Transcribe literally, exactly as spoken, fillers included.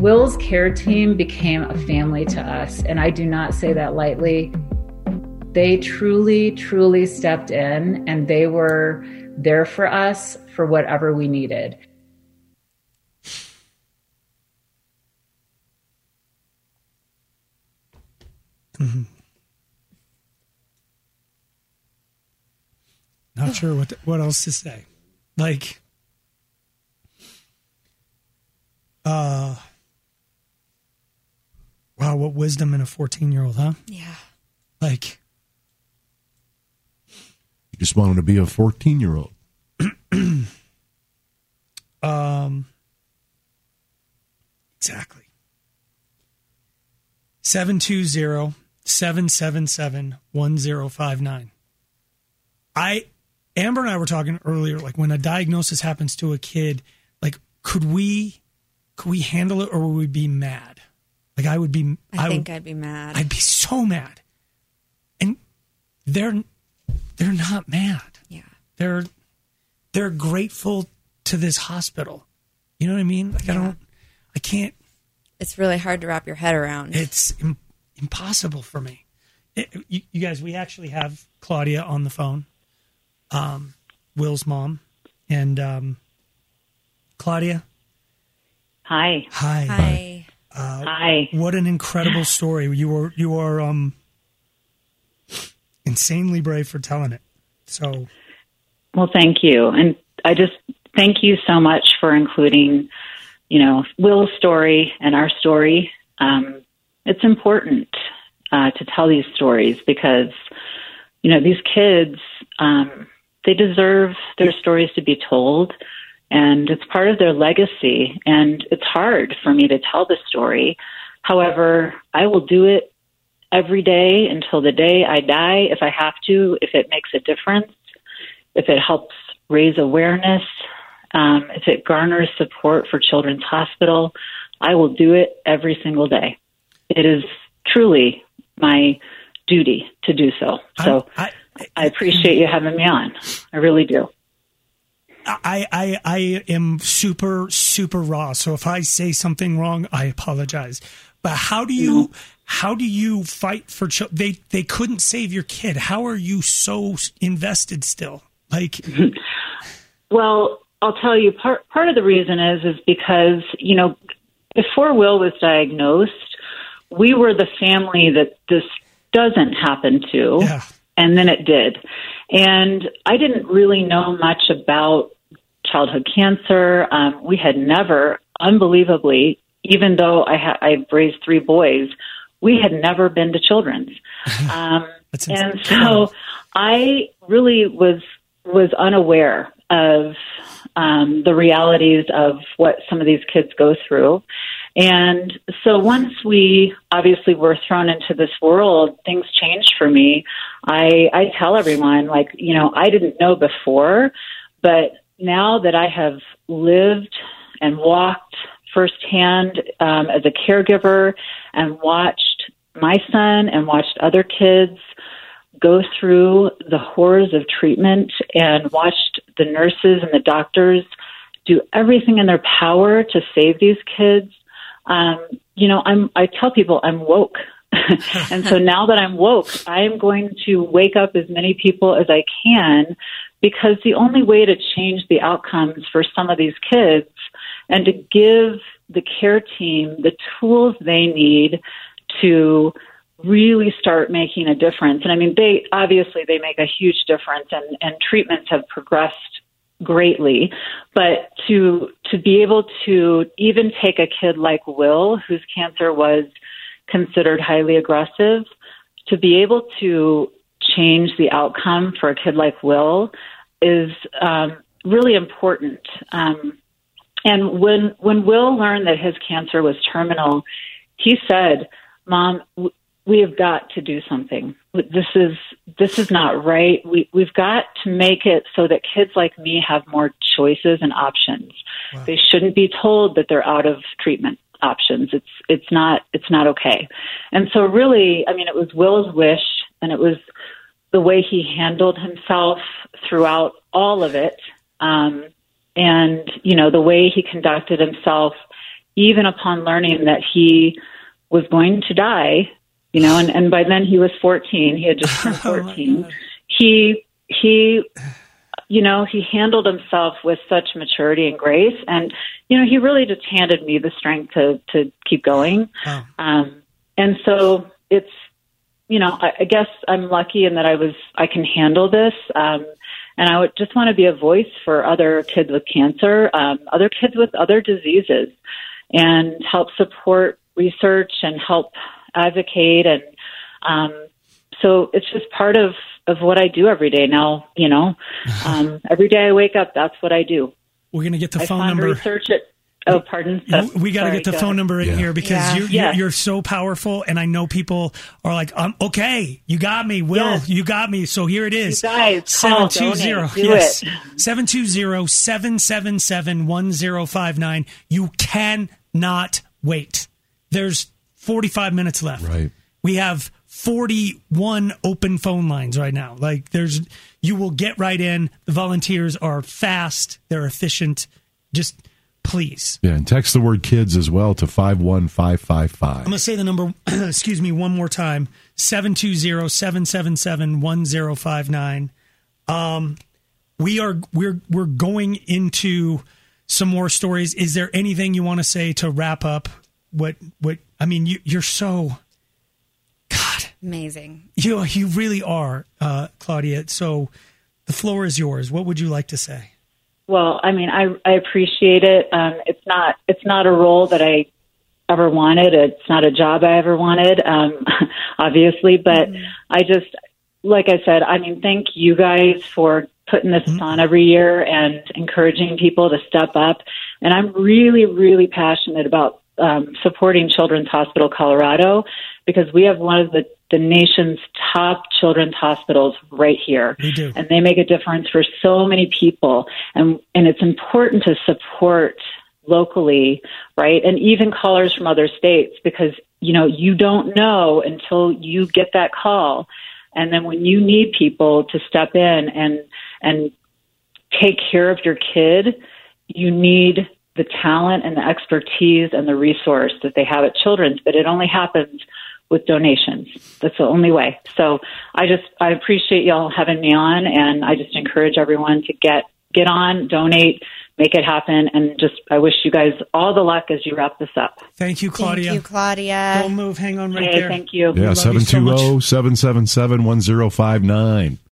Will's care team became a family to us, and I do not say that lightly. They truly, truly stepped in, and they were there for us for whatever we needed. Mm-hmm. Not sure what the, what else to say. Like, uh, wow, what wisdom in a fourteen-year-old, huh? Yeah. Like, you just wanted to be a fourteen-year-old. um, exactly. seven two zero, seven seven seven, one zero five nine. I, Amber and I were talking earlier, like when a diagnosis happens to a kid, like could we, could we handle it, or would we be mad? Like I would be, I, I think would, I'd be mad. I'd be so mad. And they're, they're not mad. Yeah. They're, they're grateful to this hospital. You know what I mean? Like yeah. I don't, I can't. It's really hard to wrap your head around. It's im- impossible for me. It, you, you guys, we actually have Claudia on the phone. Um, Will's mom, and um, Claudia. Hi. Hi. Hi. Uh, Hi. What an incredible story! You are you are um, insanely brave for telling it. So, well, thank you, and I just thank you so much for including, you know, Will's story and our story. Um, it's important uh, to tell these stories because, you know, these kids. Um, They deserve their stories to be told, and it's part of their legacy. And it's hard for me to tell the story. However, I will do it every day until the day I die if I have to, if it makes a difference, if it helps raise awareness, um, if it garners support for Children's Hospital. I will do it every single day. It is truly my duty to do so. So. I, I, I appreciate you having me on. I really do. I, I I am super, super raw. So if I say something wrong, I apologize. But how do you no. how do you fight for children? They they couldn't save your kid. How are you so invested still? Like, well, I'll tell you. Part part of the reason is is because, you know, before Will was diagnosed, we were the family that this doesn't happen to. Yeah. And then it did. And I didn't really know much about childhood cancer. Um, we had never, unbelievably, even though I ha- I've raised three boys, we had never been to Children's. Um, and so I really was was unaware of um, the realities of what some of these kids go through. And so once we obviously were thrown into this world, things changed for me. I, I tell everyone, like, you know, I didn't know before, but now that I have lived and walked firsthand um, as a caregiver and watched my son and watched other kids go through the horrors of treatment and watched the nurses and the doctors do everything in their power to save these kids, Um, you know, I'm, I tell people I'm woke. And so now that I'm woke, I am going to wake up as many people as I can, because the only way to change the outcomes for some of these kids and to give the care team the tools they need to really start making a difference. And I mean, they obviously they make a huge difference, and, and treatments have progressed greatly, but to to be able to even take a kid like Will, whose cancer was considered highly aggressive, to be able to change the outcome for a kid like Will is um, really important. Um, and when when Will learned that his cancer was terminal, he said, "Mom, w- we have got to do something. This is this is not right. We we've got to make it so that kids like me have more choices and options. Wow. They shouldn't be told that they're out of treatment options. It's it's not it's not okay." And so really, I mean, it was Will's wish, and it was the way he handled himself throughout all of it, um, and you know the way he conducted himself even upon learning that he was going to die, you know, and, and by then he was fourteen. He had just turned fourteen. Oh he, he, you know, he handled himself with such maturity and grace. And, you know, he really just handed me the strength to, to keep going. Oh. Um, and so it's, you know, I, I guess I'm lucky in that I was, I can handle this. Um, and I would just want to be a voice for other kids with cancer, um, other kids with other diseases, and help support research and help advocate. And um, so it's just part of, of what I do every day now. You know, um, every day I wake up, that's what I do. We're going to get the I phone number. Research it. Oh, pardon. So, we got to get the phone ahead. number in yeah. here because Yeah. you, Yes. you're, you're so powerful. And I know people are like, um, okay, you got me. Will, Yes. you got me. So here it is. You guys, seven call, two zero donate, do yes. it. seven two zero, seven seven seven, one zero five nine. You cannot wait. There's forty-five minutes left. Right. We have forty-one open phone lines right now. Like there's, you will get right in. The volunteers are fast. They're efficient. Just please. Yeah, and text the word kids as well to five one five five five. I'm going to say the number, excuse me, one more time. seven two zero, seven seven seven, one zero five nine. Um, we are, we're, we're going into some more stories. Is there anything you want to say to wrap up? What, what, I mean, you, you're so, God. Amazing. You, you really are, uh, Claudia. So the floor is yours. What would you like to say? Well, I mean, I, I appreciate it. Um, it's not, it's not a role that I ever wanted. It's not a job I ever wanted, um, obviously, but mm-hmm. I just, like I said, I mean, thank you guys for putting this mm-hmm. on every year and encouraging people to step up. And I'm really, really passionate about um, supporting Children's Hospital Colorado, because we have one of the, the nation's top children's hospitals right here. We do. And they make a difference for so many people. And, and it's important to support locally, right? And even callers from other states, because, you know, you don't know until you get that call. And then when you need people to step in and, and take care of your kid, you need the talent and the expertise and the resource that they have at Children's, but it only happens with donations. That's the only way. So I just, I appreciate y'all having me on, and I just encourage everyone to get, get on, donate, make it happen. And just, I wish you guys all the luck as you wrap this up. Thank you, Claudia. Thank you, Claudia. Don't move. Hang on right Okay, there. thank you. Yeah, seven two zero, seven two zero, seven seven seven, one zero five nine.